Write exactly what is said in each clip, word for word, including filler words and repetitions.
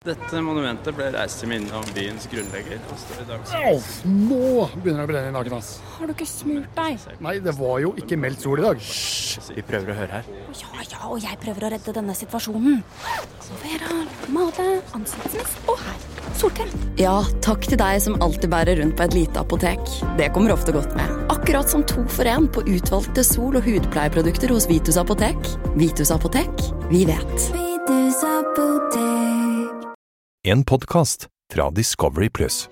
Dette monumentet ble reist til minne om byens grunnlegger. Au, nå begynner det å brenne i naken, ass. Har du ikke smurt deg? Nei, det var jo ikke meldt sol i dag. Hysj, vi prøver å høre her. Ja, ja, og jeg prøver å redde denne situasjonen. Vera, Made, ansiktens, og her, solkrem. Ja, takk til deg som alltid bærer rundt på et lite apotek. Det kommer ofte godt med. Akkurat som to for en på utvalgte sol- og hudpleieprodukter hos Vitus Apotek. Vitus Apotek, vi vet. Vitus Apotek. En podcast fra Discovery Plus.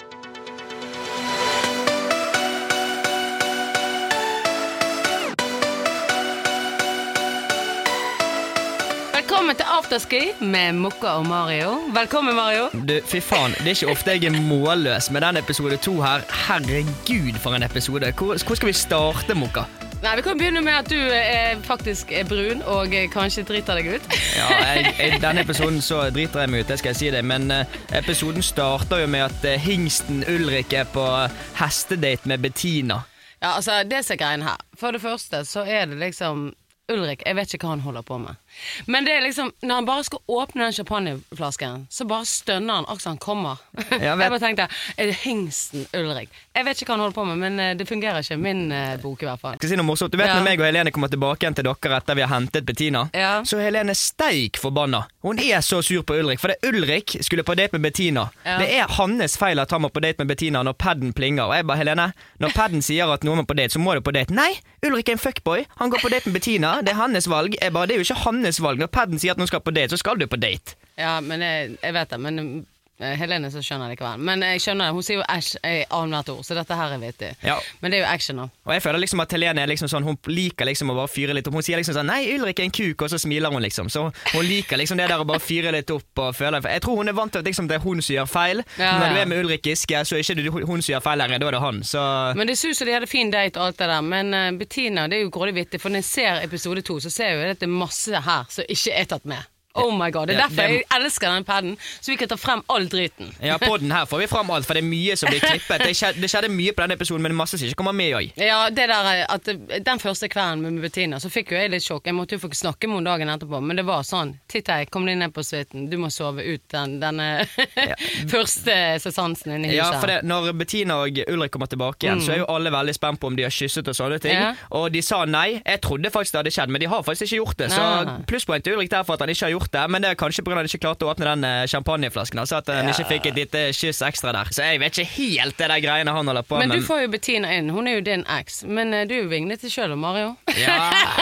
Velkommen til Afterski med Mokka og Mario. Velkommen, Mario. Du, fy faen, det er ikke ofte jeg er målløs med den episode to her. Herregud, for en episode. Hvor, hvor skal vi starte, Mokka? Nei, Vi kan begynne med at du er, faktisk er brun og kanskje driter deg ut. Ja, jeg, I denne episoden så driter jeg meg ut, det skal jeg si det. Men uh, episoden starter jo med at uh, hingsten Ulrik er på hestedate med Bettina. Ja, altså, det er greien her. For det første så er det liksom Ulrik, jeg vet ikke hva han holder på med. Men det er liksom, når han bare skal åpne den champagneflasken, så bare stønner han akkurat han kommer. Ja, jeg bare tenkte, er det hingsten Ulrik? Jeg vet ikke hva han holder på med, men det fungerer ikke i min uh, bok i hvert fall. Jeg skal si noe morsomt. Du vet ja. Når meg og Helene kommer tilbake igjen til dere etter vi har hentet Bettina, ja. så er Helene steik forbanna. Hun er så sur på Ulrik, for det Ulrik skulle på date med Bettina. Ja. Det er hans feil at han må på date med Bettina når padden plinger. Og jeg bare, Helene, når padden sier at noen må på date, så må du på date. Nei, Ulrik er en fuckboy. Han går på date med Bettina. Det er hans valg. Jeg bare, det er jo ikke hans valg. Når padden sier at noen skal på date, så skal du på date. Ja, men jeg, jeg vet det, men Helene så skjønner det ikke vel. Men jeg skjønner det, hun sier jo æsj i annethvert ord, så dette her er vittig. Ja. Men det er jo action nå. Og jeg føler liksom at Helene er liksom sånn, hun liker liksom å bare fyre litt opp. Hun sier liksom sånn, nei, Ulrik er en kuk, og så smiler hun liksom. Så hun liker liksom det der å bare fyre litt opp og føle. Jeg tror hun er vant til at liksom, det er hun som gjør feil. Ja, når du er med Ulrik Giske, så er ikke det hun som gjør feil lenger, da er det han. Så... Men det synes jo de hadde fin date og alt det der, men uh, Bettina, det er jo grådig vittig, for når jeg ser episode to, så ser jeg jo at det er masse her som ikke er tatt med. Oh my god, det er derfor jeg elsker den padden, så vi kan ta frem all driten. Ja, på den her får vi frem alt, for det er mye som blir klippet. Det skjedde, det skjedde mye på denne episoden, men masse som ikke kommer med også. Ja, det der at den første kvelden med Bettina, så fikk jo jeg litt sjokk. Jeg måtte jo få snakke med henne dagen etterpå, men det var sånn, titt hei, kom deg ned på svitten, du må sove ut den, denne ja. første sesansen inne i huset. Ja, for det, når Bettina og Ulrik kommer tilbake igjen, mm. så er jo alle veldig spent på om de har kysset og sånne ting, ja. og de sa nei. Jeg trodde faktisk det hadde skjedd, men de har faktisk ikke gjort det, så ja. plusspoeng til Ulrik derfor at han ikke har gjort det, men det er kanskje på grunn av at han ikke klarte å åpne den champagneflasken, altså at han ja. ikke fikk et lite kyss ekstra der. Så jeg vet ikke helt det der greiene han holder på med. Men du får jo Bettina inn, hun er jo din eks, men du er jo vinglet til selv, Mario. Ja.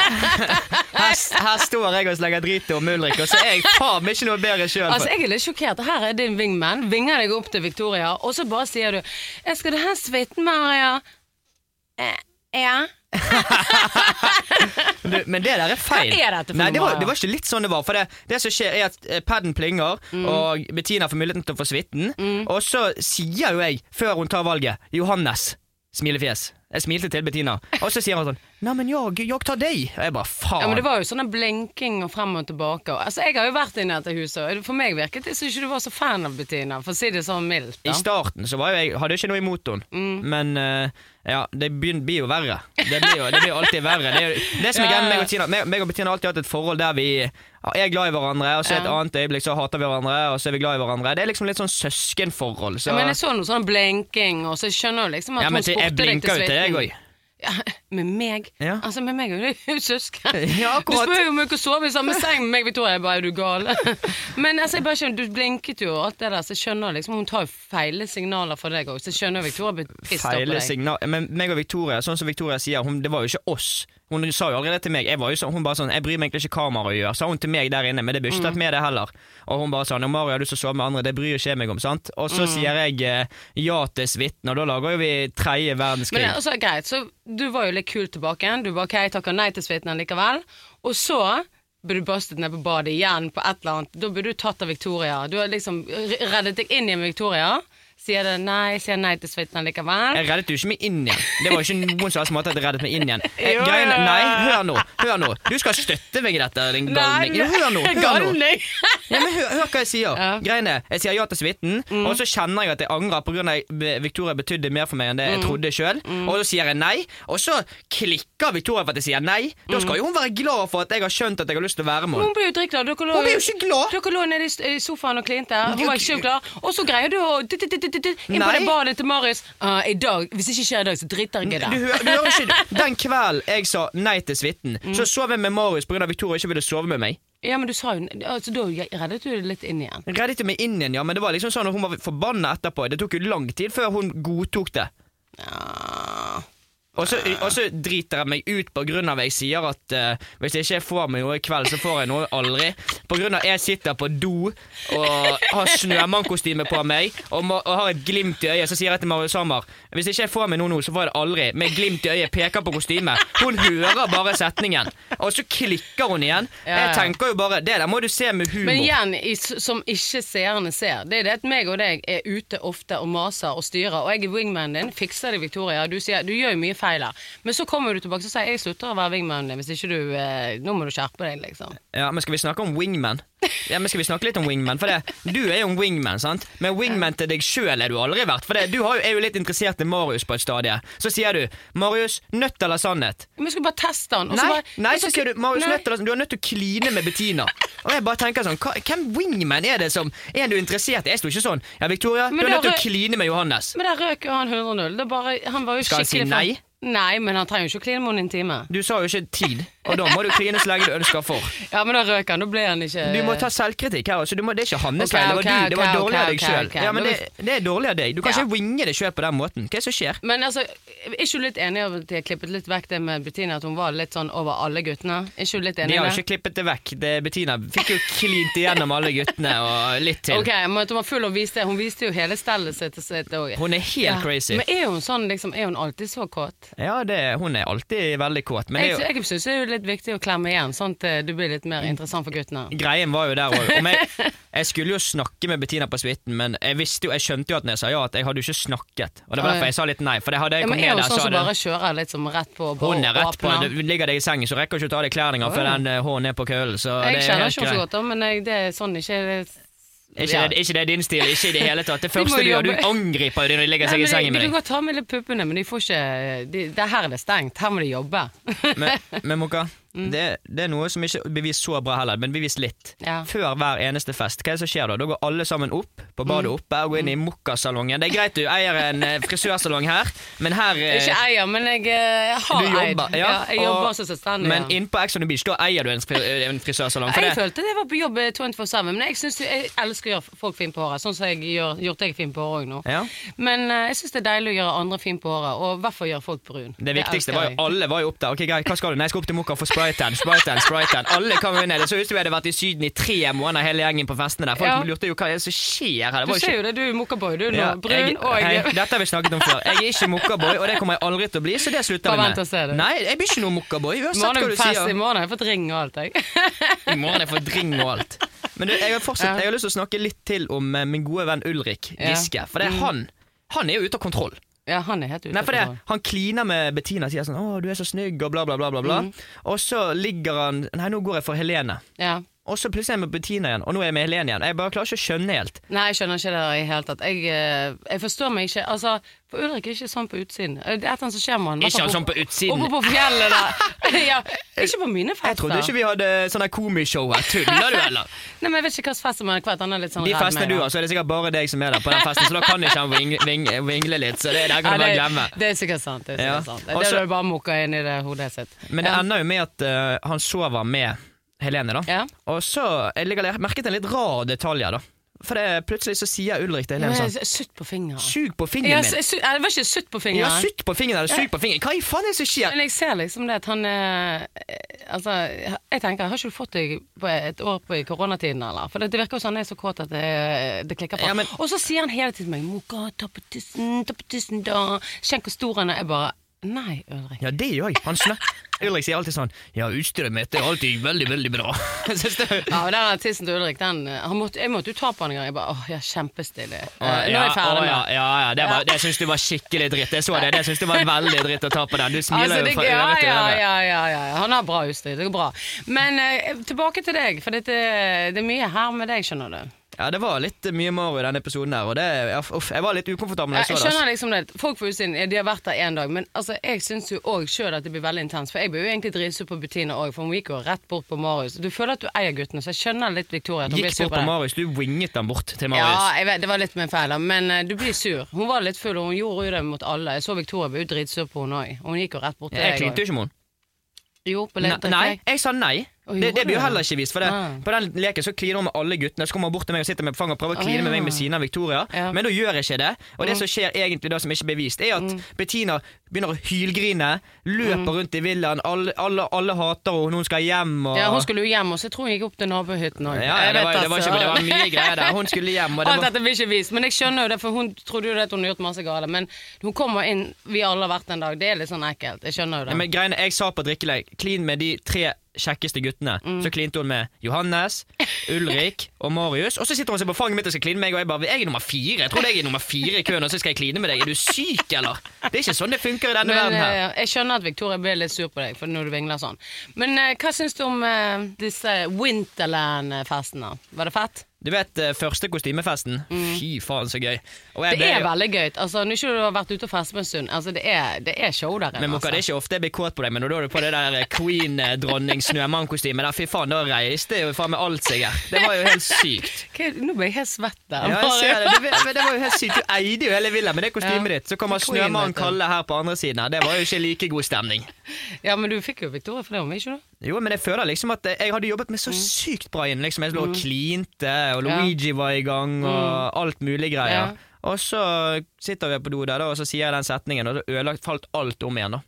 Her, her står jeg og slenger drit om Ulrik, og så er jeg faen ikke noe bedre selv. Altså, jeg er litt sjokkert. Her er din wingman, vinger deg opp til Victoria, og så bare sier du, jeg skal du ha svitten, Mario? Eh, ja. du, men det der er feil. Hva er dette for Nei, det var, noe? det var ikke litt sånn det var. For det, det som skjer er at padden plinger, mm. og Bettina får muligheten til å få svitten, mm. og så sier jo jeg, før hun tar valget, Johannes, smilefjes. Jeg smilte til Bettina, og så sier han sånn, nei, men jeg, jeg tar deg. Og jeg bare, faen. Ja, men det var jo sånn en blinking og frem og tilbake. Altså, jeg har jo vært inne i dette huset, og for meg virket det så ikke du var så fan av Bettina, for å si det sånn mildt. Da. I starten så var jo jeg, hadde jeg ikke noe imot henne, mm. men uh, ja, det blir jo verre. Det blir jo, det blir jo alltid verre. Det, er jo, det som er gjennom meg og Bettina, meg, meg og Bettina har alltid hatt et forhold der vi er glad i hverandre, og så et ja. annet øyeblikk så hater vi hverandre, og så er vi glad i hverandre. Det er liksom litt sånn søskenforhold. Så... Ja, men jeg så noe sånn blinking, og så skjønner du liksom at ja, hun spurte deg til svitten. Ja, med meg? Ja. Altså med meg er jo søsken. Ja, du spør jo om jeg kan sove i samme seng med meg, Victoria, jeg bare, er du gal? Men altså, jeg bare skjønner, du blinket jo og alt det der, så jeg skjønner liksom, hun tar jo feile signaler for deg også, så jeg skjønner Victoria blir pissed opp på deg. Signal, men meg og Victoria, sånn som Victoria sier, hun, det var jo ikke oss. Hun sa jo allerede til meg, jeg var jo så, hun bare sånn, jeg bryr meg egentlig ikke hva Mario gjør, sa hun til meg der inne, men det blir ikke tatt med det heller. Og hun bare sa, når Mario har lyst til å sove med andre, det bryr ikke jeg meg om, sant? Og så mm. sier jeg ja til svitten, og da lager jo vi tredje verdenskrig. Men også greit, så du var jo litt kul tilbake, du bare, ok, jeg takker nei til svitten likevel, og så ble du bustet ned på badet igjen på et eller annet, da ble du tatt av Victoria, du har liksom reddet deg inn i Victoria, Sier det nei, sier nei til suiten likevel. Jeg reddet jo ikke meg inn igjen. Det var jo ikke noen som måte at jeg reddet meg inn igjen. Jeg, Jo, greiene, jo, jo. nei, hør nå, hør nå. Du skal støtte meg i dette, din galning. Jo, hør nå, hør nå. Galning. Ja, men hør, hør hva jeg sier. Ja. Greiene, jeg sier ja til suiten, og så kjenner jeg at jeg angrer på grunn av at Victoria betydde mer for meg enn det jeg trodde selv. Og så sier jeg nei, og så klikker Victoria for at jeg sier nei. Da skal jo hun være glad for at jeg har skjønt at jeg har lyst til å være med Hun henne. blir jo dritglad. Dere lå, Hun blir jo ikke glad. Dere lå nede i i sofaen og klinte. Hun var ikke klar. Og så greier du å inn på Nei. det badet til Marius. Ah, i dag, hvis ikke skjer i dag, så driter jeg i Du, det. hø- du hører ikke Den kvelden jeg sa nei til suiten, så sov jeg med Marius på grunn av at Victoria ikke ville sove med meg. Ja, men du sa jo altså, da reddet du det litt inn igjen. Jeg reddet meg inn igjen, ja, men det var liksom sånn at hun var forbanna etterpå. Det tok jo lang tid før hun godtok det. Ja. Og så, og så driter jeg meg ut på grunn av jeg sier at uh, hvis jeg ikke får meg noe i kveld, så får jeg noe aldri. På grunn av jeg sitter på do og har snømannkostyme på meg og, må, og har et glimt i øyet, så sier jeg til Marius Hammer hvis ikke jeg får meg noe nå, så får jeg det aldri. Med glimt i øyet peker på kostyme. Hun hører bare setningen, og så klikker hun igjen. Ja. Jeg tenker jo bare, det der må du se med humor. Men igjen, i, som ikke seerne ser, det er det at meg og deg er ute ofte og maser og styrer, og jeg er wingmanen din, fikser det, Victoria. Du sier, du gjør jo mye feil. Men så kommer du tilbake og sier jeg slutter å være wingman hvis ikke du eh, nå må du skjerpe deg liksom. Ja, men skal vi snakke om wingman? Ja, men skal vi snakke litt om wingman? For det, du er jo en wingman, sant? Men wingman til deg selv er du aldri vært. For det, du har jo, er jo litt interessert i Marius på et stadie. Så sier du, Marius, nødt eller sannhet? Men jeg skal bare teste han og så Nei, bare, nei, og så sier du, Marius, nei. nødt eller sannhet? Du er nødt til å kline med Bettina. Og jeg bare tenker sånn, hva, hvem wingman er det som er du interessert i? Jeg stod ikke sånn, ja Victoria, Men du er nødt til da å kline med Johannes. Men der røk jo han hundre null. Det er bare, han var jo Skal jeg si skikkelig nei? fan. Nei, men han trenger jo ikke å kline med henne i en time. Du sa jo ikke tid, og da må du kline så lenge du ønsker for. Ja, men da røk han, da ble han ikke Du må ta selvkritikk her, altså. Du må, det er ikke hans Ok, feil, det var ok, du, det var ok, dårlig av ok, deg ok, selv. ok. Ja, men Da det, det er dårlig av deg. Du kan Ja. ikke winge det selv på den måten. Hva er det som skjer? Men altså, er ikke du litt enig i at de har klippet litt vekk det med Bettina, at hun var litt sånn over alle guttene? Er ikke du litt enig De i har det? jo ikke klippet det vekk. Det, Bettina fikk jo klint igjennom alle guttene og litt til. Ok, men at hun var full og viste Hun viste jo hele stellet sitt, sitt også. Hun er helt crazy. Men er hun sånn, liksom, er hun alltid så kåt? Ja, det, hun er alltid veldig kåt. Men det Jeg, er jo, jeg synes det er jo litt viktig å klemme igjen, sånn at eh, du blir litt mer interessant for guttene. greien var jo der også. Om jeg, jeg skulle jo snakke med Bettina på suiten, men jeg visste jo, jeg skjønte jo at når jeg sa ja, at jeg hadde jo ikke snakket. Og det var derfor jeg sa litt nei. For det hadde jeg Ja, kom men er ned hun der, sånn sa som det. bare kjører litt som rett på og Hun er rett på, åpner? det ligger deg i sengen, så rekker du ikke å ta av deg klærninger før den eh, hånden er på kølen. Så Jeg det er kjenner helt ikke henne så greit. godt, da, men jeg, det er sånn ikke Ikke, Ja. det, ikke det er din stil, ikke i det hele tatt. Det De må første du gjør, du jobbe- angriper jo når de legger Nei, seg men i sengen de, med de kan deg. godt ta med litt puppene, men de får ikke de, det Her er det stengt, her må de jobbe. Men, men Moka, det, det er noe som ikke bevis så bra heller, men bevis litt. Ja. Før hver eneste fest, hva er det som skjer da? Da går alle sammen opp på badet oppe og går inn i mokkasalongen. Det er greit du eier en eh, frisørsalong her, men her eh, Ikke eier, men jeg, eh, jeg har du jobber, eid. ja, jeg jobber og- også selvstendig. Men ja. inn på Ex on the Beach, da eier du en, fri, en frisørsalong. For Jeg det, følte det var på jobb twenty-four seven, men jeg, synes, jeg elsker å gjøre folk fin på håret, sånn som jeg gjør, gjort deg fin på håret også nå. ja. Men eh, jeg synes det er deilig å gjøre andre fin på håret, og i hvert fall gjøre folk brun. Det viktigste elsker var jo, jeg. alle var jo opp der. Ok, greit, hva skal du? Nei, jeg skal opp til Mokka for spraytan, spraytan, spraytan. Alle kom jo ned. Det så ut som vi hadde vært i Syden i tre måneder, hele gjengen på festene der. Folk Ja. lurte jo hva er det som skjer her. Det Du var ser ikke... jo det, du er mokkaboy, du er nå Ja, brun, jeg, og hei, jeg dette har vi snakket om før. Jeg er ikke mokkaboy, og det kommer jeg aldri til å bli, så det slutter vi Bare vent med. og se det. Nei, jeg blir ikke noe mokkaboy, I uansett morgen hva er du det fest, i sier. morgen har jeg fått ring og alt, jeg. I morgen er jeg fått ring og alt. Men du, jeg har, fortsatt, Ja. jeg har lyst til å snakke litt til om eh, min gode venn Ulrik Ja. Giske. For det er Mm. han, han er jo ute av kontroll. Ja, han er helt ute Nei, for det, av kontroll. han kliner med Bettina og sier sånn 'Å, du er så snygg', og bla, bla, bla, bla, bla. Mm. Og så ligger han 'Nei, nå går jeg for Helene'. Ja. Og så plutselig er jeg med Bettina igjen, og nå er jeg med Helene igjen. Jeg bare klarer ikke å skjønne helt. Nei, jeg skjønner ikke det i hele tatt. Jeg, eh, jeg forstår meg ikke. Altså, for Ulrik er ikke sånn på utsiden. Det er et eller annet som skjer med han. Ikke han sånn på utsiden. Oppe på fjellet der. Ja, ikke på mine fester. Jeg trodde ikke vi hadde sånn her komishow her. Tuller du, eller? Nei, men jeg vet ikke hva slags fest som er hvert. Han er litt sånn De redd festene meg, du da. har, så er det sikkert bare deg som er der på den festen, så da kan ikke han ving, ving, vingle litt. Så det, det kan du Ja, bare det, glemme. det er sikkert sant. Det er Ja. sikkert sant. Det Også- er det du bare mukker inn i det hodet sitt. Men det Ja. ender jo med at eh, han sover med Helene, da. Ja. Og så jeg legger jeg merket en litt rar detalj her, da. For det, plutselig så sier Ulrik til Helene Men sånn Sutt på fingeren. Sug på Ja, fingeren su- min. su- Det var ikke sutt på Ja, fingeren. sutt på fingeren, eller sug på fingeren. Hva i faen er det som skjer? Men jeg ser liksom det at han eh, Altså, jeg tenker, har ikke du fått deg på et år på i koronatiden, eller? For det, det virker jo sånn han er så kåt at det, det klikker på. Ja, men- Og så sier han hele tiden til meg 'Moka, ta på tissen, ta på tissen da'. Kjenn hvor stor han er. Jeg bare Nei, Ulrik. Ja, det gjør jeg. Han snø. Ulrik sier alltid sånn, ja, utstyret mitt er alltid veldig, veldig bra. Ja, og den tissen til Ulrik, den, han måtte, jeg måtte jo ta på han en gang. Jeg bare, åh, ja, kjempestilig. Uh, ja, nå er jeg ferdig å, med. Ja, ja, ja, det, var, det synes du var skikkelig dritt. Jeg så det, det synes du var veldig dritt å ta på den. Du smiler altså, det, jo fra ja, øre til ja, øre. ja, ja, ja, han har bra utstyr, det går bra. Men uh, tilbake til deg, for dette, det er mye her med deg, skjønner du. Ja, det var litt mye Mario i denne episoden der, og det, ja, uff, jeg var litt ukomfortabel når jeg så det. Jeg skjønner liksom det, folk på utsiden, de har vært der en dag, men altså, jeg synes jo også selv at det blir veldig intens, for jeg blir jo egentlig dritsur på Bettina også, for hun gikk jo rett bort på Marius. Du føler at du eier guttene, så jeg skjønner litt Victoria. At hun gikk blir sur bort på, på Marius, du winget den bort til Marius. Ja, jeg vet, det var litt med feil, men uh, du blir sur. Hun var litt full, og hun gjorde jo det mot alle. Jeg så Victoria ble jo dritsur på henne også. Hun gikk jo rett bort til jeg deg. Jeg klinte jo ikke med henne. Jo, på Ne nei, jeg sa nei. Det, det blir jo heller ikke vist, for det, ah. på den leken så kliner hun med alle guttene, så kommer hun bort til meg og sitter med fang og prøver å kline ah, ja. med meg med siden av Victoria, ja. men da gjør jeg ikke det. Og det mm. som skjer egentlig da som ikke blir vist, er at mm. Bettina begynner å hylgrine, løper mm. rundt i villaen, alle, alle, alle hater henne, hun skal hjem. Og... Ja, hun skulle jo hjem, og så tror jeg hun gikk opp til nabohytten også. Ja, ja, det, var, det, var ikke, det var mye greier der, hun skulle hjem. Og det Alt var... dette blir ikke vist, men jeg skjønner jo det, for hun trodde jo det at hun har gjort masse gale, men hun kommer inn, vi alle har vært en dag, det er litt sånn ekkelt, jeg skjønner jo det. Ja, men greiene, jeg sa på drikkeleg, klin med de tre kjekkeste guttene, mm. så klinte hun med Johannes, Ulrik og Marius, og så sitter hun seg på fanget mitt og skal kline med meg, og jeg bare, jeg er nummer fire, jeg tror jeg er nummer fire i køen, og så skal jeg kline med deg, er du syk, eller? Det er ikke sånn det funker i denne men, verden her. Uh, jeg skjønner at Victoria ble litt sur på deg, for når du vingler sånn. Men uh, hva synes du om uh, disse Winterland-festene? Var det fett? Du vet, uh, første kostymefesten, mm. fy faen så gøy. Og det ble, er veldig gøy. Altså, nå ikke du har vært ute og festet på en stund. Altså, det er, det er show der. Men Moka, altså. det er ikke ofte jeg blir kåt på deg, men når du er på det der Queen-dronning-snømann-kostymet der, fy faen, da reiste jo faen med alt seg her. Det var jo helt sykt. Okay, nå ble jeg helt svett der. Ja, jeg ser det. Det, det var jo helt sykt. Du eide jo hele villa med det kostymet ja. ditt. Så kommer snømann Kalle her på andre siden her. Det var jo ikke like god stemning. Ja, men du fikk jo Victoria for det, om ikke du? Jo, men jeg føler liksom at jeg hadde jobbet med så sykt bra inn. Liksom jeg lå og klinte, og Luigi var i gang, og alt mulig greier. Ja. Og så sitter vi på do der, da, og så sier jeg den setningen, og så ødelagt falt alt om igjen da.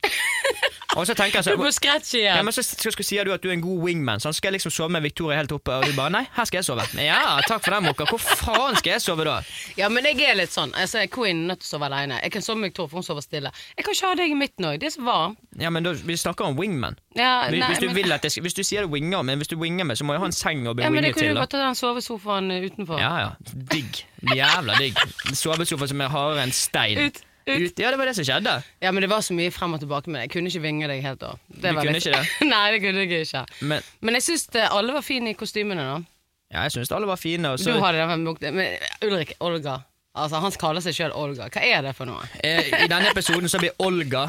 Og så tenker jeg så, du må scratche igjen. Ja, men så, så, så sier du at du er en god wingman, så skal jeg liksom sove med Victoria helt oppe, og du bare, nei, her skal jeg sove. Men ja, takk for den, Moka. Hvor faen skal jeg sove da? Ja, men jeg er litt sånn, altså, Queen er nødt til å sove alene. Jeg kan sove med Victoria, for hun sover stille. Jeg kan ikke ha deg i midten også, det er så varm. Ja, men da, vi snakker om wingman. Ja, hvis, nei, hvis, du men... vil at det, hvis du sier du winger, men hvis du winger med, så må jeg ha en seng og bli ja, winget til. Ja, men det kunne du godt ta den sovesofaen utenfor. Ja, ja, digg. Jævla digg. Sovesofa som jeg har en stein. Ut. Ut. Ut. Ja, det var det som skjedde. Ja, men det var så mye frem og tilbake med det. Jeg kunne ikke vinge deg helt da. Det du kunne litt... ikke det? Nei, det kunne jeg ikke. Men, men jeg synes det, alle var fine i kostymene da. Ja, jeg synes alle var fine. Og så... Du hadde den med, men Ulrik, Olga. Altså, han kaller seg selv Olga. Hva er det for noe? I denne episoden så blir Olga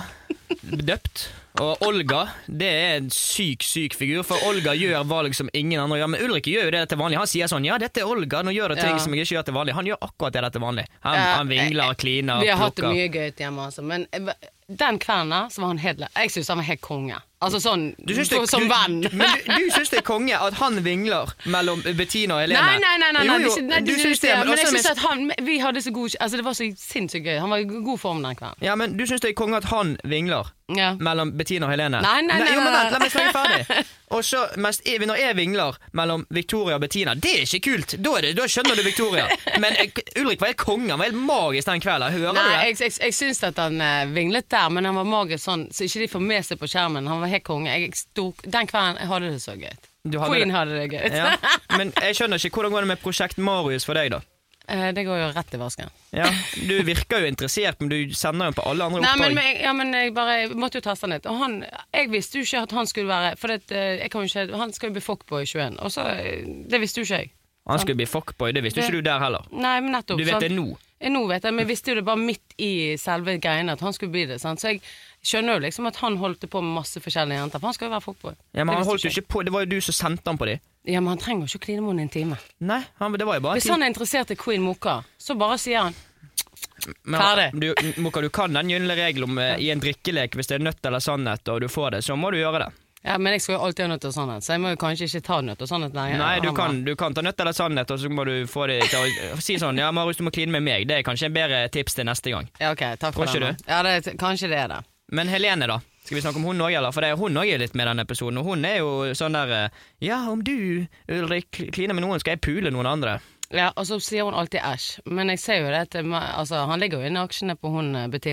døpt. Og Olga, det er en syk, syk figur, for Olga gjør valg som ingen andre gjør. Men Ulrik gjør jo det til vanlig. Han sier sånn, ja, dette er Olga, nå gjør det ting ja. som jeg ikke gjør til vanlig. Han gjør akkurat det til vanlig. Han, ja, han vingler, kliner, plukker. Vi har hatt det mye gøy hjemme, altså. Men den kvelden der, så var han helt, jeg synes han var helt konge. Altså sånn, du det, som du, venn. Men du, du synes det er konge at han vingler mellom Bettina og Helene? Nei, nei, nei, nei, jo, jo, nei, nei du synes det, men, men jeg synes at han, vi hadde så god, altså det var så sinnssykt gøy. Han var i god form den kvelden. Ja, men du synes det er konge at han vingler ja. mellom Bettina og Helene? Nei, nei, nei. nei, jo, men vent, la nei. meg snakke ferdig. Og så, mens jeg, når jeg vingler mellom Victoria og Bettina, det er ikke kult. Da, er det, da skjønner du Victoria. Men Ulrik var helt konge, han var helt magisk den kvelden. Hører nei, du det? Jeg, jeg, jeg synes at han uh, vinglet der, men han var magisk sånn, så ikke de får med seg på skjermen. Han var helt konge. Jeg stok, den kvelden jeg hadde det så gøy. Hadde Queen det. hadde det gøy. Ja. Men jeg skjønner ikke, hvordan går det med Prosjekt Marius for deg da? Uh, det går jo rett i vasken. Ja, du virker jo interessert, men du sender jo på alle andre Nei, oppdrag. Men, men, ja, men jeg bare jeg måtte jo teste han litt. Og han, jeg visste jo ikke at han skulle være, for det, jeg kan jo ikke, han skal jo bli fuckboy i tjueen, og så, det visste jo ikke jeg. Han skulle bli fuckboy, det visste det, ikke du der heller. Nei, men nettopp. Du vet sant? det nå. Nå vet jeg, men jeg visste jo det bare midt i selve greiene at han skulle bli det, sant? Så jeg skjønner jo liksom at han holdt på med masse forskjellige jenter, for han skal jo være fuckboy. Ja, men det han holdt jo ikke på, det var jo du som sendte han på de. Ja, men han trenger jo ikke kline med henne i en time. Nei, han, det var jo bare Hvis han er interessert i Queen Moka, så bare sier han men, ferdig. Du, Moka, du kan den gylne regel om ja. i en drikkelek, hvis det er nødt eller sannhet, og du får det, så må du gjøre det. Ja, men jeg skal jo alltid ha nødt og sannhet, så jeg må jo kanskje ikke ta nødt og sannhet. Nei, Nei du, kan, du kan ta nødt eller sannhet, og så må du få det til å si sånn, ja, Marius, du må kline med meg. Det er kanskje en bedre tips til neste gang. Ja, ok, takk for det. Ja, det, kanskje det er det. Men Helene da, skal vi snakke om hun også, eller? For det er hun også litt med denne episoden, og hun er jo sånn der, ja, om du, Ulrik, kliner med noen, skal jeg pule noen andre. Ja, og så sier hun alltid æsj. Men jeg ser jo det til meg, altså, han ligger jo inne i aksjene på hun Bettina.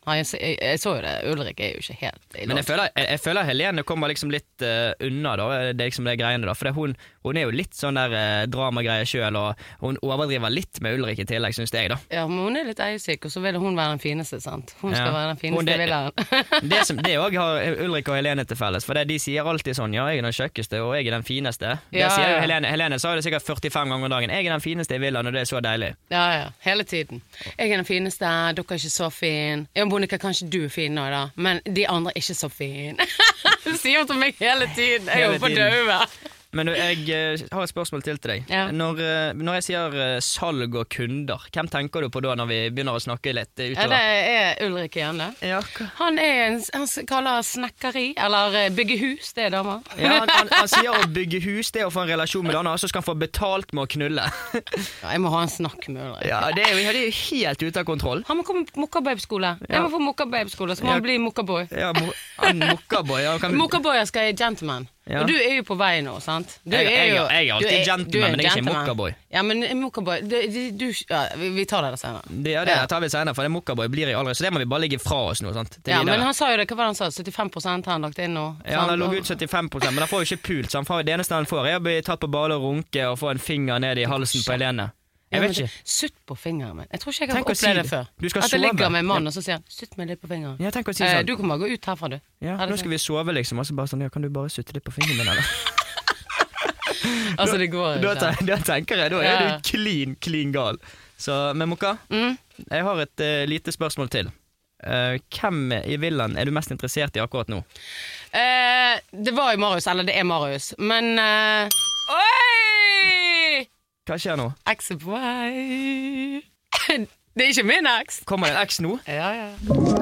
Jeg, jeg, jeg så jo det, Ulrik er jo ikke helt i Men jeg føler, jeg, jeg føler Helene kommer liksom litt uh, unna da, det er liksom det greiene da, for hun, hun er jo litt sånn der uh, dramagreier selv, og hun overdriver litt med Ulrik i tillegg, synes jeg da. Ja, men hun er litt eiesyk, og så vil hun være den fineste, sant? Hun skal Ja. være den fineste villeren. det, som, det også har Ulrik og Helene til felles, for det, de sier alltid sånn, ja, jeg er den kjøkkeste, og jeg er den fineste. Det Ja, sier jo ja. Helene, Helene sa det sikkert førtifem ganger om dagen, jeg er den fineste i villaen, og det er så deilig. Ja, ja, hele tiden. Jeg er den fineste, dere er ikke så fin. Ja, Monica, kanskje du er fin nå da, men de andre er ikke så fin. Du sier til meg hele tiden, jeg er jo på døve. Men du, jeg uh, har et spørsmål til til deg. Ja. Når, uh, når jeg sier uh, salg og kunder, hvem tenker du på da når vi begynner å snakke litt uh, Ja, utover? det er Ulrik igjen, det. Ja, Han er en, han kaller snekkeri, eller eh, bygge hus, det er damer. ja, han, han, han sier å bygge hus, det er å få en relasjon med Anna, så skal han få betalt med å knulle. Ja, jeg må ha en snakk med Ulrik. Ja, det er jo, det er jo helt ute av kontroll. Han må komme på Mokkababe-skole. Ja. Jeg må få Mokkababe-skole, så må Ja. han bli Mokkaboy. Ja, mo, han mokkaboy. Ja, kan... Mokkaboyer skal i gentleman. Ja. Og du er jo på vei nå, sant? Du Jeg- er jeg- jo, jeg er alltid du er- gentleman, du er en men jeg er ikke gentleman. mokkaboy. Ja, men Mokkaboy du, du, ja, vi vi tar det der senere. Det, ja, det Ja. tar vi senere, for det mokkaboy blir jeg aldri, så det må vi bare ligge fra oss nå, sant? Til Ja, videre. men han sa jo det, hva var det han sa? syttifem prosent har han lagt inn nå. Ja, han har Sant? logget ut syttifem prosent, men han får jo ikke pult, så han får, det eneste han får er å bli tatt på balle og runke og få en finger ned i halsen på Helene. Jeg Ja, men vet ikke. det- Sutt på fingeren min. Jeg tror ikke jeg har Tenk å si opplevd det det. før. Du skal At jeg sove. ligger med en mann, og så sier han, sutt meg litt på fingeren. Ja, tenk å si Eh, sånn. du kan bare gå ut herfra, du. Ja, Er det nå skal vi sove liksom, og så bare sånn, ja, kan du bare sutte litt på fingeren min, eller? Altså, det går Da, ikke. ten- da tenker jeg, da er Ja. du clean, clean gal. Så, men Mokka, Mm. jeg har et uh, lite spørsmål til. Uh, hvem i villaen er du mest interessert i akkurat nå? Eh, det var jo Marius, eller det er Marius, men eh, Oi! Hva skjer nå? Eks er på vei. Det er ikke min eks. Kommer det en eks nå? Ja, ja.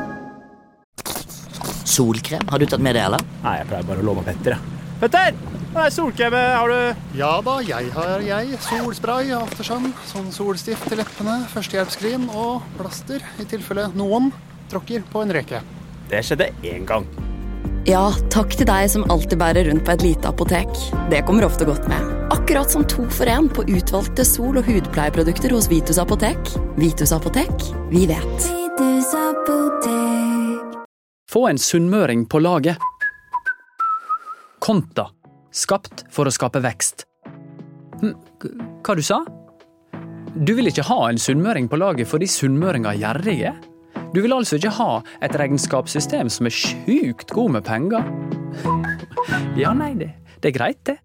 Solkrem, har du tatt med det, eller? Nei, jeg pleier bare å låne Petter, jeg. Petter! Det er solkrem, har du... Ja da, jeg har jeg. Solspray, aftersun, sånn solstift til leppene, førstehjelpskrim og plaster i tilfelle noen tråkker på en reke. Det skjedde en gang. Ja, takk til deg som alltid bærer rundt på et lite apotek. Det kommer ofte godt med. Akkurat som to for en på utvalgte sol- og hudpleieprodukter hos Vitus Apotek. Vitus Apotek, vi vet. Vitus Apotek. Få en sunnmøring på laget. Konta. Skapt for å skape vekst. Hm, k- hva du sa? Du vil ikke ha en sunnmøring på laget fordi sunnmøringer er gjerrige? Du vil altså ikke ha et regnskapssystem som er sjukt god med penger? Ja, nei, det, det er greit det.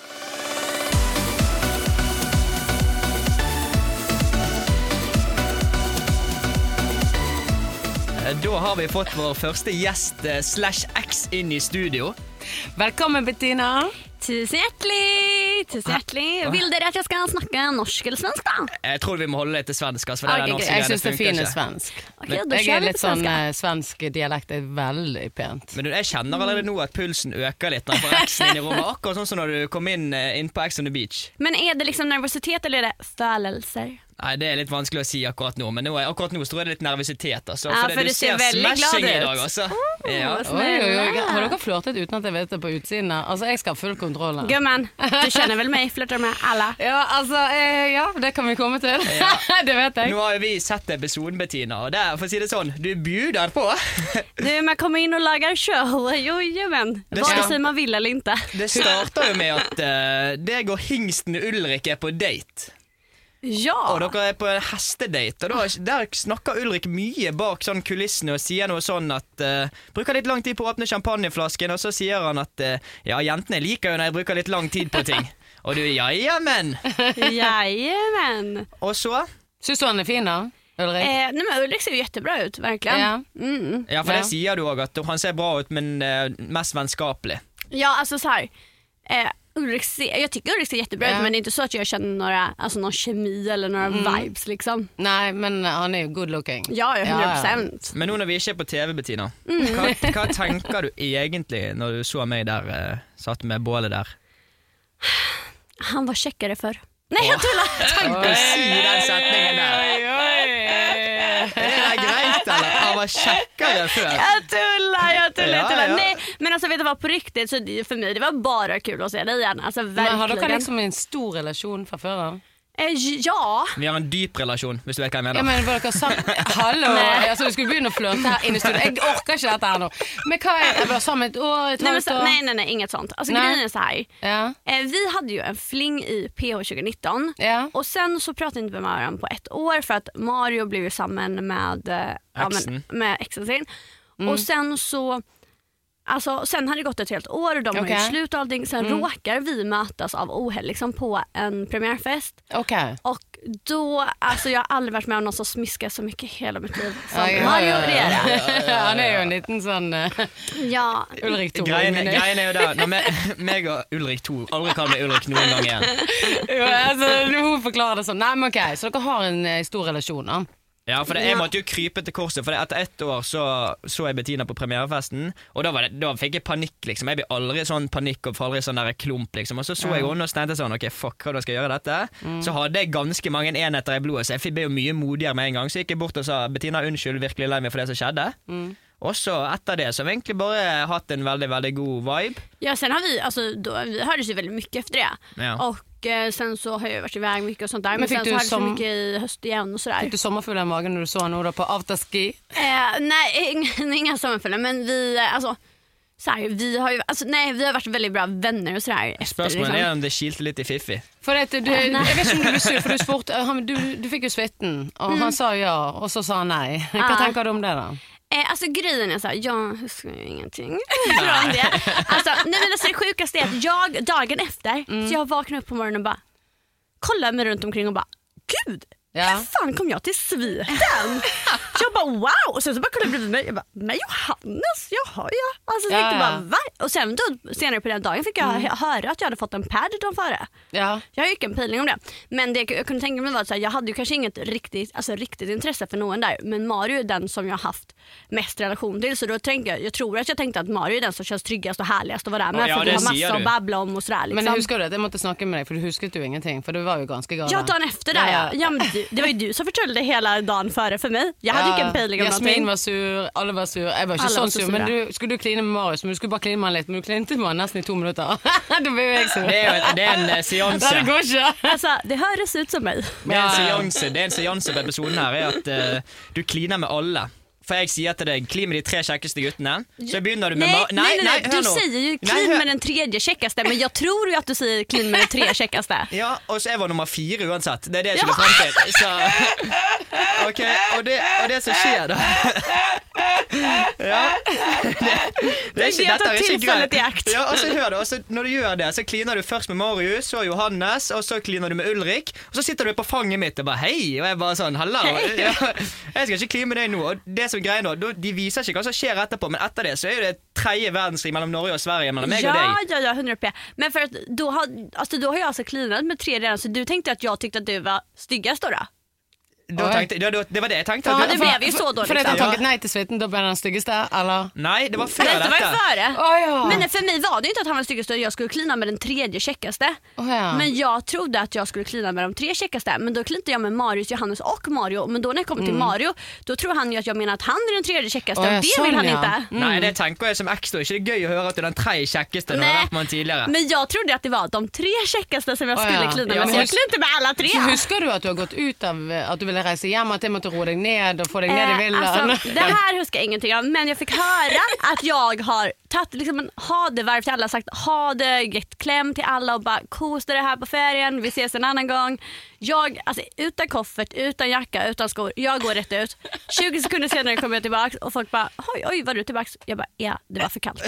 Da har vi fått vår første gjest eh, slash X inn i studio. Velkommen, Bettina. Tusen hjertelig! Tusen hjertelig. Vil dere at jeg skal snakke norsk eller svensk, da? Jeg tror vi må holde det til svensk. Altså, for det Ok, der greit. norske Jeg greiene syns det er funker fine ikke. svensk. Ok, da Jeg kjører er vi litt på sånn svenska. eh, svensk dialekt er veldig pent. Men du, jeg kjenner allerede nå at pulsen øker litt når jeg får X-en inn i rommet. Akkurat sånn som når du kom inn, eh, inn på X on the Beach. Men er det liksom nervositet eller er det følelser? Nei, det er litt vanskelig å si akkurat nå, men nå, akkurat nå tror jeg det er litt nervøsitet. Altså, Ja, det- for du ser veldig glad smashing i ut. dag, altså. Ja. vad Oi, oi, oi. snälla. Har dere flørtet uten at jeg vet det på utsiden? Altså, jeg skal ha full kontroll her. Gumman, du känner väl mig? Flörtar med alla? Ja, altså, eh, ja, det kan vi komme til. Det vet jeg. Nå har jo vi sett episoden, Bettina, og det er, for å si det sånn, du bjuder på. Du, man kommer in och lagar show. Jojomän. Det Vare ska- sig man vill eller inte. Det starter jo med at uh, deg og hingsten Ulrik er på date. Ja. Og dere er på en hestedate, og da, der snakker Ulrik mye bak sånn kulissene og sier noe sånn at uh, bruker litt lang tid på å åpne champagneflasken, og så sier han at uh, ja, jentene liker jo når jeg bruker litt lang tid på ting. Og du, ja, ja, men. Jajamän. Og så? Syns du han er fin, da? Ulrik? Eh, nej, men Ulrik ser ju jättebra ut, verkligen. Ja. Mm. Ja, for Ja. det sier du også, at han ser bra ut, men uh, mest vennskapelig. Ja, alltså så här. Eh, Ulrik ser, jag tycker Ulrik ser jättebra Ja. ut, men det är inte så att jag känner några, alltså någon kemi eller några vibes liksom. Nei, men han er jo good looking. Ja, ja, hundra procent. Men nå når vi ikke er på T V, Bettina, hva, hva tenker du egentlig når du så meg der, uh, satt med bålet der? Han var checkare för. Nej, jag tullar! Tenk å si den setningen der! Er det greit, eller? Han var kjekkere før. Jag tullar, jag tullar, jag Ja, tullar. ja. Nej, men alltså vet du vad, på riktigt så det- för mig det var bara kul att se dig igen. Alltså Men har dere verkligen. liksom en stor relasjon fra før av? Eh, ja. Vi har en dyp relasjon, hvis du vet hva jeg mener. Ja, men var dere sammen? Hallo, altså, du skulle begynne å flørte her inne i studiet. Jeg orker ikke dette her nå. Men hva er, jeg var sammen ett år, ett nej, halvt år? nej, nej, nej, inget sånt. Alltså Nej. grejen är så här. Ja. Eh, vi hade ju en fling i P H tjugonitton. Ja. Och sen så pratade inte med varandra på ett år för att Mario blev ju samman med eh, ja, men, med exen sin. Mm. Och sen så alltså sen hade det gått ett helt år och de Okay. har ju slut och allting. Sen Mm. råkar vi mötas av ohäll liksom på en premiärfest. Okay. Och då, alltså jag har aldrig varit med om någon som smiskar så mycket hela mitt liv som Ja, ja, Mario ja, ja. Riera. Ja, han er jo en liten sånn uh, Ja. Ulrik to. Greien, greien er jo da Når meg, meg og Ulrik to aldri kan bli Ulrik noen gang igjen. Jo, altså, hun forklarer det sånn. Nei, men ok, så dere har en uh, stor relasjon da? Ja, for det, jeg måtte jo krype til korset. For det, etter ett år så, så jeg Bettina på premierefesten. Og da, var det, da fikk jeg panikk liksom. Jeg blir aldri sånn panikk og får aldri sånn der klump liksom. Og så så jeg henne og tenkte sånn, ok, fuck, hva da skal jeg gjøre dette? Mm. Så hadde jeg ganske mange enheter i blodet, så jeg ble jo mye modigere med en gang. Så gikk jeg bort og sa, Bettina, unnskyld, virkelig lei meg for det som skjedde. Mm. Och så etter det så har vi egentlig bare hatt en väldigt väldigt god vibe. Ja, sen har vi alltså då, vi hördes ju väldigt mycket efter det. Ja. Och eh, sen så har jag varit iväg mycket och sånt där. Men, Men sen fick så du hördes som- vi mycket i höst igen och sådär. Fick du sommarfulla i magen när du såg henne på afterski? Eh, nej, inga, inga sommarfulla, men vi eh, alltså så här, vi har ju alltså nej, vi har varit väldigt bra vänner och sådär efter, Spørsmålet liksom. er om det skilte litt i Fiffi. For det, du, jeg vet ikke om du ble sur, for du spurte han, du, du fikk jo svitten, og Mm. han sa ja, og så sa han nei. Hva Ja. tenker du om det da? Eh, alltså grejen är så här, jag huskar ju ingenting från det. Alltså, nej men alltså det sjukaste är att jag dagen efter Mm. så jag vaknade upp på morgonen och bara kollade mig runt omkring och bara gud, Ja. hur fan kom jag till sviten? Jag bara wow, och sen så bara kollade jag bredvid mig jag bara, men Johannes, jaha ja. Alltså så Ja, tänkte ja. bara va? Och sen då, senare på den dagen fick jag Mm. hö- höra att jag hade fått en pad utan före. Ja. Jag gick en peeling om det. Men det jag kunde tänka mig var att så här, jag hade ju kanske inget riktigt, alltså, riktigt intresse för någon där. Men Mario är den som jag har haft mest relation till. Så då tänkte jag, jag tror att jag tänkte att Mario är den som känns tryggast och härligast att vara där med. Ja, för det vi har sier massa du. att babbla om och sådär. Liksom. Men husker du at jeg måtte snakke med deg, for du husket jo ingenting, for du var jo ganske gal. Ja, dagen efter där ja. Ja, men du, det var ju du som förtällde hela dagen före för mig. Jag hade ju inte en peeling om Jasmin någonting. var sur, alle var sur. Jeg var ikke Alle var sånn så sur, men sure. du skulle du kline med Marius, men du skulle bare kline med han litt, men du klinte med han nesten i to minutter. Da ble jo jeg sur. Det er, jo- det er en eh, seanse. Det går ikke. Alltså, det hördes ut som mig. Det er en seanse, det er en seanse på episoden her er at eh, du kliner med alle. For jeg sier til deg, klin med de tre kjekkeste guttene. Så begynner du med Nej, ma- nej, nej, nej. hør Du nå. säger ju Nei, clean hør- med den tredje checkaste, men jag tror ju att du säger clean med den tre checkaste. Ja, og så jeg var nummer fire uansett. Det er det jeg skulle frem til. Så, ok, og det, og det som skjer da Ja Det, det er Det ikke, er dette er ikke tilfellet greit. i akt. Ja, og så hør det, og så når du gjør det, så kliner du først med Marius, så Johannes, og så kliner du med Ulrik, og så sitter du på fanget mitt og bare hei, og jeg bare sånn, hallo ja, jeg skal ikke kline med deg nå. Og det som er greia nå, da- de viser ikke hva som skjer etterpå, men etter det så er det tredje verdenskrig mellom Norge og Sverige, mellom meg og Ja, deg. ja, ja, hundra p. Men för att då har, alltså då har jag alltså cleanat med tre redan, så du tänkte att jag tyckte att du var styggast då då? Da tenkte, det, det var det jeg tenkte. Ja, Du- det blev ju så då For det liksom. at han takket nei til svitten, da ble han den styggeste, eller? Nei, det var før Nej, det var ju dette. före. Åh, ja. Men för mig var det inte att han var styggast, jag skulle klina med den tredje checkaste. Åh, ja. Men jag trodde att jag skulle klina med de tre checkaste. Men då klintade jag med Marius, Johannes och Mario. Men då när jag kommer till Mario, då tror han ju att jag menar att han är den tredje checkaste. Åh, ja, och det sånn, vill han ja. inte. Nei, det tenker jeg som ekstra. Ikke det er gøy å høre at du er den tredje kjekkeste når du har Nej, vært med han tidligere. men jag trodde att det var de tre checkaste som jag Åh, skulle ja. klina Ja, med. men Så jag hus- klintade med alla tre. Så husker du at du har gått ut av at du ville reise hjem, at jeg måtte roe deg ned og få deg ned i Eh, villaen? alltså, det här huskar jag ingenting av, men jag fick höra att jag har tagit liksom en ha-det-varv till alla, sagt ha det, gett kläm till alla och bara kosta det här på färgen, vi ses en annan gång. Jag, alltså utan koffert, utan jacka, utan skor, jag går rätt ut. tjugo sekunder senare kommer jag tillbaka och folk bara oj, oj, var du tillbaka? Jag bara, ja, det var för kallt.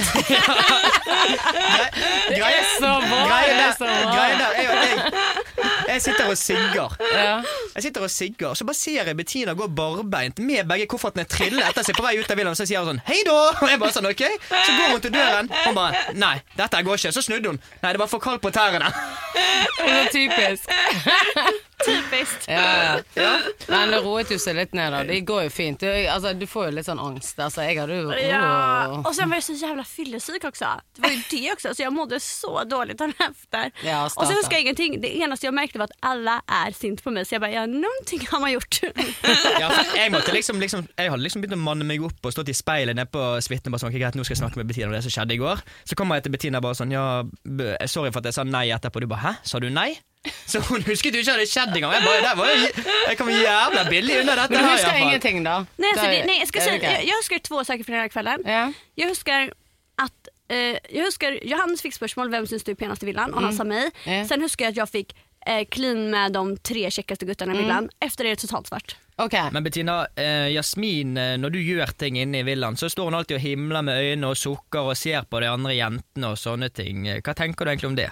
Greien så bra, greien det er der, så bra. greien der er jo at jeg, jeg sitter og sigger. Ja. Jeg sitter og sigger, så bare ser jeg Bettina gå barbeint med begge koffertene trille etter seg på vei ut av villaen, så sier hun sånn, hei da! Og jeg bare sånn, ok. Så går hun til døren, hun bare, nei, dette går ikke. Så snudde hun. Nei, det var for kaldt på tærene. Det er typisk. Typiskt. Ja, ja. Men det roet jo seg litt ned da. Det går jo fint. Du, altså, du får jo litt sånn angst. Altså, jeg hadde jo... Ja, och sen var jag så jävla fyllesyk också. Det var ju det också, så jag mådde så dåligt dagen efter. Ja, och starta. så huskar jag ingenting. Det enaste jag märkte var att alla är sint på mig. Så jag bara, ja, någonting har man gjort. Ja, for jeg måtte liksom, liksom Jeg hadde liksom begynt å manne meg opp og stått i speilet nede på suiten og bare sånn, ok, greit, nå skal jeg snakke med Bettina om det som skjedde i går. Så kommer jeg til Bettina bare sånn, ja, b- sorry for at jeg sa nei etterpå. Du bare, hæ? Sa du nei? Så hun husket jo ikke at det skjedde engang. Jeg bare, det var jo, jeg kom jævla billig under dette. Men du her, i husker hvert fall. ingenting då? Nej, alltså, Där- det, nej jag, ska det är säga, okej. jag, jag huskar två saker från den här kvällen. Ja. Jag huskar att eh, jag huskar Johannes fick spörsmål vem syns du är penast i villan och han sa mig. Ja. Sen huskar jag att jag fick eh, clean med de tre checkaste guttarna i villan. Efter det är det totalt svart. Okej. Men Bettina, eh, Jasmin, eh, når du gjør ting inne i villaen, så står hun alltid og himler med øynene og sukker og ser på de andre jentene og sånne ting. Hva tenker du egentlig om det?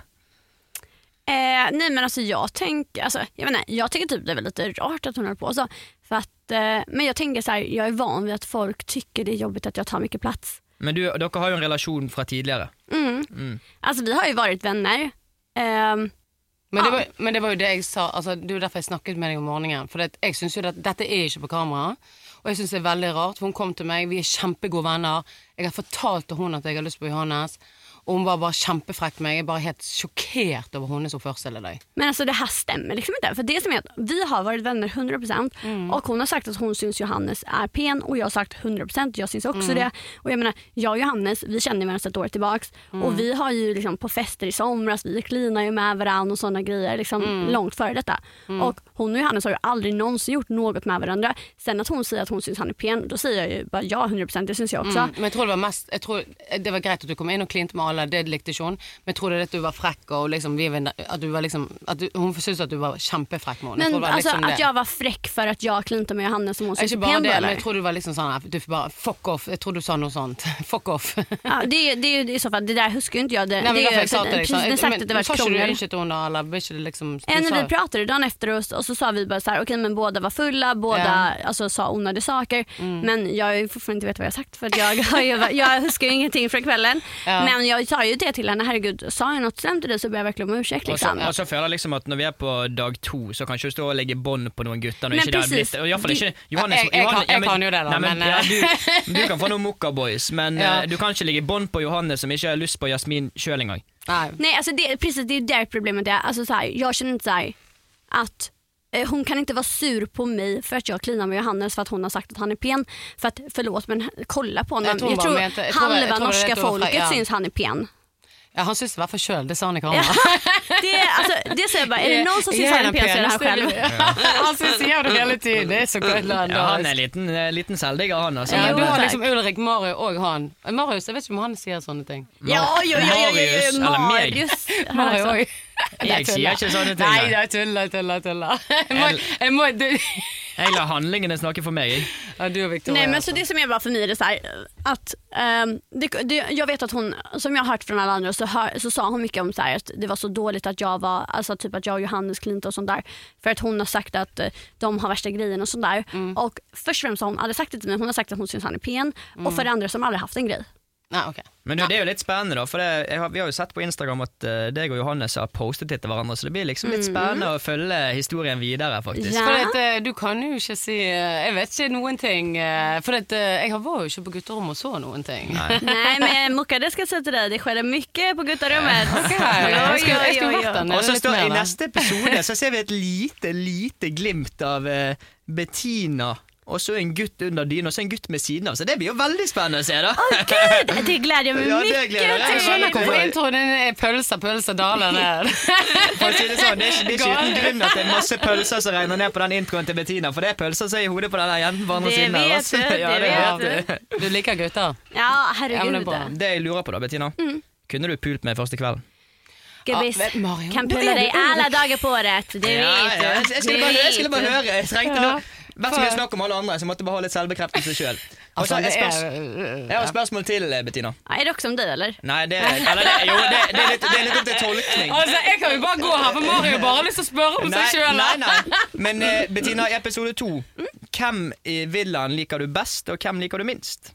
Eh, nej men alltså jag tänker alltså, jag vet inte, jag tycker typ det är väl lite rart att hon håller på så för att eh, men jag tänker så här, jag är van vid att folk tycker det är jobbigt att jag tar mycket plats. Men du, dere har jo en relasjon fra tidligere. Mm. Mm. Alltså vi har ju varit vänner. Ehm, Men det, Ja. var, men det var jo det jeg sa, altså, det var derfor jeg snakket med deg om morgenen. For det, jeg synes jo at dette er ikke på kamera, og jeg synes det er veldig rart. For hun kom til meg, vi er kjempegode venner. Jeg har fortalt til hun at jeg har lyst på Johannes, og hun var bara kjempefrekk med meg. Jeg er bare helt sjokkert over hennes oppførsel i dag. Men alltså det här stämmer liksom inte. För det som är att vi har varit vänner hundra procent och hon har sagt att hon syns Johannes är pen och jag har sagt hundra procent jag syns också Mm. det. Och jag menar, jag och Johannes, vi känner varandra ett år tillbaks Mm. och vi har ju liksom på fester i somras, vi klinar ju med varandra och sådana grejer liksom Mm. långt före detta. Mm. Och hon och Johannes har ju aldrig någonsin gjort något med varandra. Sen att hon säger att hon syns han är pen, då säger jag ju bara ja hundra procent, det syns jag också. Mm. Men jeg tror det var mest jeg tror, det var greit at du kom inn og klinte med alle. Det likte ikke hun. Men jeg tror det er at du var frekk og liksom, vi, at du var liksom at du, hun syntes at du var kjempefrekk med henne. Jeg tror Men det var alltså liksom att det. jag var fräck för att jag klintar med Johannes som hon syns Ikke pen bare då, det, eller? men jeg tror du var liksom sånn at du bare fuck off. Jeg tror du sa noe sånt. Fuck off. Ja, det, det är ju i så fall, det där huskar ju inte jag. Det, Nej, men det derfor är jeg sa til deg precis sånn. det sagt Men att det var sa ikke du krångel. unnskyld til henne, eller ble ikke det liksom du Eh, när sa- vi pratade dagen efter oss och så sa vi bara så här, okej men båda var fulla, båda alltså, sa onödiga saker. Mm. Men jag har ju fortfarande inte vet vad jag har sagt för att jag, har ju, jag huskar ju ingenting från kvällen. Ja. Men jag sa ju det till henne, herregud, sa jag något stämt till dig så ber jag verkligen om ursäkt Og så, liksom. og så føler jeg liksom at når vi er på dag to, så kan ikke du stå og legge bånd på noen gutter når Men ikke det har precis. blitt. Og i hvert fall ikke Du- Johannes, Jeg- jeg kan- Johannes- ja, jeg men- kan jo det da, nei, men, men, ja, eh. du, du kan få noen Mokka Boys, men Ja. eh, du kan ikke legge bånd på Johannes som ikke har lyst på Jasmin selv engang. Nej. Nej, alltså det, precis, det är där problemet är. Alltså, så här, jag känner inte så här, att eh, hon kan inte vara sur på mig för att jag klinar med Johannes för att hon har sagt att han är pen. För att, förlåt men kolla på honom. Jag tror Jag bara tror, med att- jag tror- jag halva tror det norska är ett ord för- folket ja. syns han är pen. Ja, han synes det var for sjøl, det sa han i Ja. kamera. Det, alltså, det säger jag bara, är det någon som syns han är pen så är det han själv. Han synes gjør det hele tiden. Det er så gøy. Ja, han er en liten, eh, liten selvdigger, han. Altså. Ja, Men du du- har liksom Ulrik, Mario og han. Marius, jeg vet ikke om han sier sånne ting. Ja, jo, jo, jo, Marius, jo, jo, eller meg. Marius. Mario Alltså. òg. Jeg sier ikke sånne ting. Nei, jeg. jeg tuller, jeg tuller, jeg tuller. Jeg må, jeg må, du. Jeg lar handlingene snakke for meg. jeg. Ja, du och Victoria. Nej men så det som är bara för mig är det så här, att ehm, det, det, jag vet att hon, som jag har hört från alla andra så, hör, så sa hon mycket om så här, att det var så dåligt att jag var, alltså typ att jag och Johannes klintade och sånt där, för att hon har sagt att eh, de har värsta grejen och sånt där. Mm. Och först och främst har hon aldrig sagt det till mig, hon har sagt att hon syns han är pen, och för det andra som aldrig haft en grej. Nei, ok. Men du, det er jo litt spennende, da. For det, jeg har, vi har jo sett på Instagram at uh, deg og Johannes har postet til hverandre, så det blir liksom litt spennende å følge historien videre, faktisk. Ja. For at, eh, du kan jo ikke si eh, Jeg vet ikke noen ting. eh, For at, eh, jeg var jo ikke på gutterom og så noen ting. Nei. Nej men Mokka, det ska jag säga till dig, det sker mycket på guttarummet. Ok, jeg skulle, jeg skulle vært der nede Og så litt står, I mer. da. neste episode så ser vi et lite, lite glimt av uh, Bettina. Og så en gutt under dynen, og så en gutt med siden av. Så det blir jo veldig spennende å se, da. Åh gud, det gläder jag mig Ja, det mycket gleder jeg meg. Jeg till. skjønner hvorfor introen din er pølser, pølser, daler ned. For å si det sånn, det er ikke, det er ikke uten grunn at det er masse pølser som regner ned på den introen til Bettina, for det er pølser som er i hodet på den der jenten på andre Det siden. her, vet altså. du, Ja, det Ja, vet du, du liker gutter. Ja, Ja, men det herregud. er bra. Det jeg lurer på da, Bettina. Kunne du pult med første kvelden? Gubbis, Ja, men Mario, kan hvor pulla er dig du, Ulrik? alla dagar på året. Det vet Ja, du. ja, jeg, jeg, skulle Det bare, jeg vet skulle bare du. høre. Jeg trengte Ja. noe. Hvert som jeg snakker om alle andre, så jeg måtte bare ha litt selvbekreftelse sjøl. Og så Altså, et det spørs- er Jeg har et spørsmål til, Bettina. Ja, är det också om dig eller? Nei, det, eller det, jo, det, det, er litt, det er litt opp til tolkning. Altså, jeg kan jo bare gå her, for Mario bare har lyst til å spørre om Nei, seg sjøl. nei, nei. Men eh, Bettina, i episode to, hvem i villaen liker du best, og hvem liker du minst?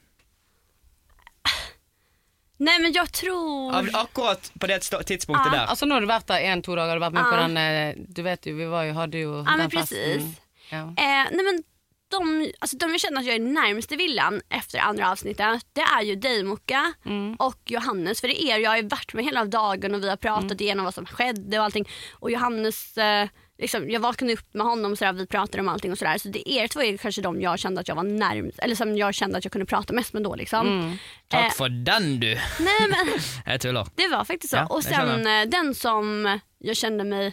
Nej men jag tror... Av, akkurat på det sta- tidspunktet Ja. der. Altså, nå har du vært der en, to dager, har du vært med på Ja. den eh, Du vet jo, vi var jo, hadde jo Ja men den precis. festen. Ja. Eh, nej men de, alltså de jag känner att jag är närmast i villan efter andra avsnittet, det är ju dig Mokka och Johannes. För det är jag har ju varit med hela dagen och vi har pratat igenom vad som skedde och allting. Och Johannes, eh, liksom, jag vaknade upp med honom och sådär, vi pratade om allting och sådär. Så det är två är kanske de jag kände att jag var närmast, eller som jag kände att jag kunde prata mest med då liksom. Takk Eh, for den, du. nej men Jeg tuller. det var faktiskt så. Ja, och jag känner. sen eh, den som jag kände mig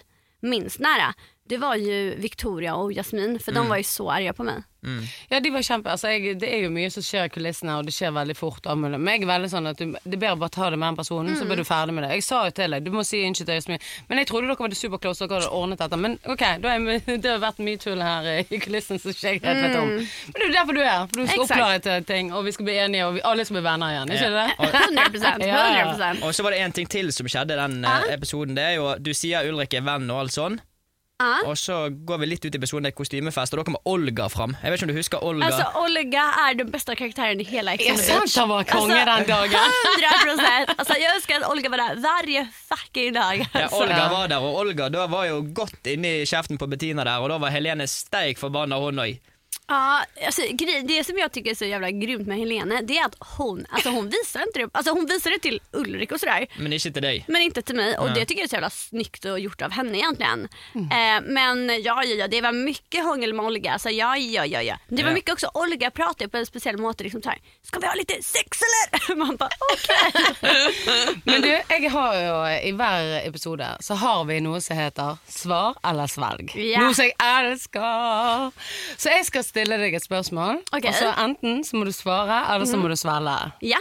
minst nära, det var ju Victoria och Jasmin, för Mm. de var ju så arga på mig. Mm. Ja, de var kjempe, altså jeg, det er jo mye som skjer i kulissene, og det skjer veldig fort. Men jeg er veldig sånn at du, det er bedre bare ta det med en person, Mm. så blir du ferdig med det. Jeg sa jo til deg, du må si unnskyld til Jasmin, men jeg trodde dere var det superclose, og dere hadde ordnet dette. Men ok, da er, jeg- det har vært mye tull her i kulissen, så ikke jeg helt vet om. Mm. Men det er jo derfor du er her, for du skal Exakt. oppklare til ting, og vi skal bli enige, og vi alle skal bli venner igjen, ikke det? hundra procent, Ja, ja. hundra procent. Og så var det en ting til som skjedde i den Ja. eh, episoden. Det er jo, du sier Ulrik er venn og alt sånn. Ja. Og så går vi litt ut i episoden, det er kostymefest, og da kommer Olga fram. Jeg vet ikke om du husker Olga. Alltså Olga är den bästa karaktären i hela Ex on the sant, Beach. han var konge den dagen. hundra procent. Alltså jag önskar att Olga var där varje fucking dag. Ja, Alltså. Olga var der, og Olga da var jo godt inne i kjeften på Bettina der, og da var Helene steik forbanna hun òg. Ja, alltså, grej- det som jag tycker är så jävla grymt med Helene, det är att hon, alltså hon visar inte det, alltså hon visar det till Ulrik och sådär, Men ikke til deg. men inte till mig, och Nej. det tycker jag är så jävla snyggt och gjort av henne egentligen. Eh, men ja, ja, ja, det var mycket hångel med Olga, alltså ja, ja, ja, ja. Det var Ja. mycket också, Olga pratade på en speciell måte, liksom så här, ska vi ha lite sex eller? Man bara, okej. Men du, jeg har jo i hver episode så har vi noe som heter svar eller svelg. Ja. Noe som jeg elsker. Så jeg skal stille deg et spørsmål, Ok. og så enten så må du svare, eller så må du svelge. Ja.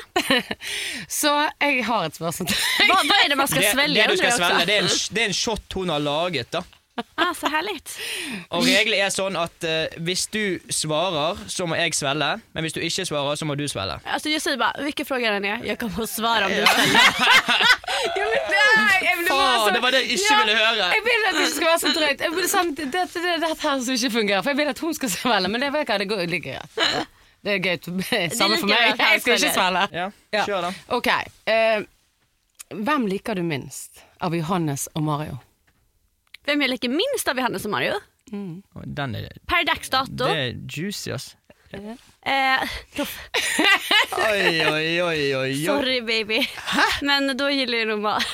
Så jeg har et spørsmål til deg. Vad, vad är det man ska Det, svälja det du undrar skal jag också? svelge, det er, en, det er en shot hun har laget, da. Ah, så härligt. Og regelen er sånn at eh, hvis du svarer, så må jeg svelle. Men hvis du ikke svarer, så må du svelle. Alltså jag säger bara, vilka frågor är det? Jag kommer att svara om du ställer. Ja, men nei, jeg vil bare Faen, så- det var det jeg ikke Ja, ville høre. Jeg vil at det ikke skal være så drøyt. Jeg vil sånn, det, det, det, det her som ikke fungerer, for jeg vil at hun skal svelle, men det vet jeg, det går like greit. Det er gøy, samme for like meg. greit at han Jeg skal ikke svelle. Ja, Ja. kjør da. Ok, eh, hvem liker du minst av Johannes og Mario? Vem jag liker minst av Johannes och Mario? Og Den er, Per dags dato. det er juicy, ass. Eh, då, Oi, oi, oi, oi, oi. sorry baby. Men då gillar jag nog Mario.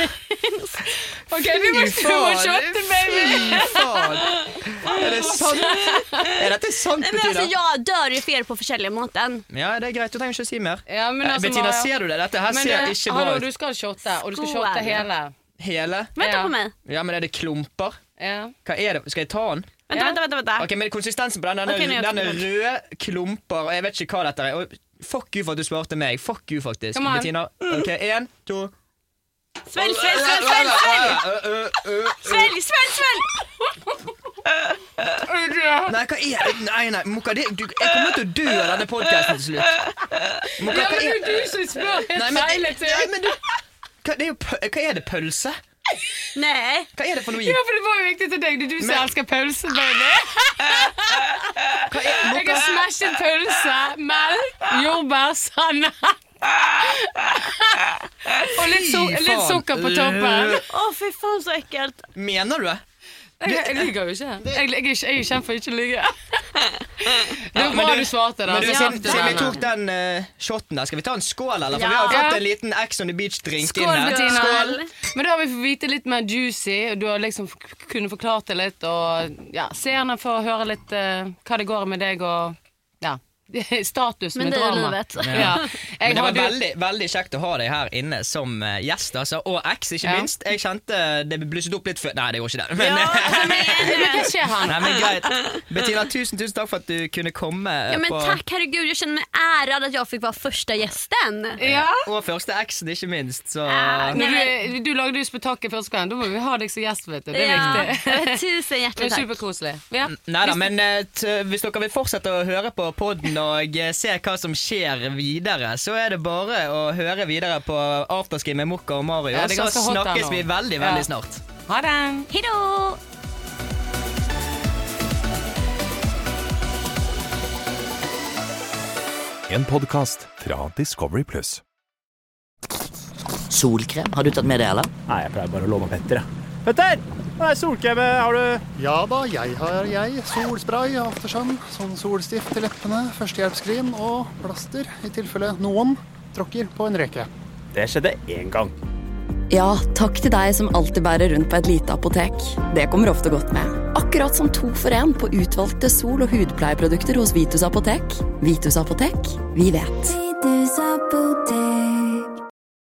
Ok, du må, du må shotte, baby! Fy faen. Er det sant? Er dette sant, Nej, men Bettina? alltså, jag dör ju för er på forskjellige måten. Ja, det er greit, du trenger ikke å si mer. Ja, men Eh, altså, Bettina, Mario- ser du det? Dette her Men ser du, ikke bra hallo, ut. du skal shotte, og du skal Skål. shotte hele. Hele? Vänta Ja. på mig. Ja, men er det klumper? Ja. Hva er det? Skal jeg ta den? Vänta, Ja. vänta, vänta, vänta. Ok, men konsistensen på den, den er, Ok, nå er jeg den er spent. røde klumper, og jeg vet ikke hva dette er. Og fuck you for at du svarte meg. Fuck you, faktisk. Come on. Bettina, ok, en, to. Svälj, svälj, svälj, svälj, svälj. Ø, ø, ø, ø. Svälj, svälj, svälj. Nei, hva er det? Nei, nei, Mokka, det, du, jeg kommer til å dø av denne podcasten til slutt. Mokka, Ja, hva men er det er du som spør Nei, helt men, feil nei, til. men du hva, det er jo, pø- hva er det, pølse? Nej. Hva er det for noe i? Ja, for det var jo viktig til deg. Det er du som Men- elsker pølse, baby. Hva er, Jeg Mokka? har smashet pølse, melk, jordbær, sannhet. Og litt, su Fy litt faen. sukker på toppen. Åh, fy fan så äckelt. Mener du det? Jeg, jeg lyver jo ikke. Jeg, jeg, er ikke- jeg er kjent for ikke å lyve. Det Ja, var men bra du- du svarte, da. Men du, Så siden, hjertelig siden vi gjerne. tok den uh, shotten der, skal vi ta en skål, eller? For Ja. vi har fått Ja. en liten Ex on the Beach-drink inn Skål, her. Bettina. Skål. Men da har vi fått vite litt mer juicy, og du har liksom f- kunne forklart det litt, og ja, seerne får høre litt eh, hva det går med deg, og ja, status Men med det er drama. livet. Ja. Men Jeg det var hadde- veldig, veldig kjekt å ha deg her inne som eh, gjest, altså. Og X, ikke Ja. minst. Jeg kjente det blusset opp litt før. Nei, det gjorde ikke det. Men, Ja, alltså, men, Hva skjer her? nei, men greit. Bettina, tusen, tusen takk for at du kunne komme ja, men på tack, herregud. Jag känner mig ärad att jag fick vara första gästen. Ja. Og første X-en, ikke minst. Så Ah, Men du, du lagde jo spetakkel første gang. Da må vi ha deg som gjest, vet du. Det er Ja, viktig. tusen Det hjärtligt er tack. superkoselig. Ja. Nei da, men eh, t hvis dere vil fortsette å høre på podden og eh, se hva som skjer videre, så er det bare å høre videre på Afterski med Mokka og Mario. Ja, det er så ganske hot der snakkes nå. vi veldig, Ja. veldig snart. Ha det! Hejdå! En podcast fra Discovery Plus. Solkrem, har du tatt med det, eller? Nei, jeg pleier bare å låne Petter, jeg. Petter! Det er solkrem, har du? Ja da, jeg har jeg. Solspray, aftersun, sånn solstift til leppene, førstehjelpsskrin og plaster i tilfelle noen tråkker på en reke. Det skjedde én gang. Ja, takk til deg som alltid bærer rundt på et lite apotek. Det kommer ofte godt med. Akkurat som to for en på utvalgte sol- og hudpleieprodukter hos Vitus apotek. Vitus apotek, vi vet.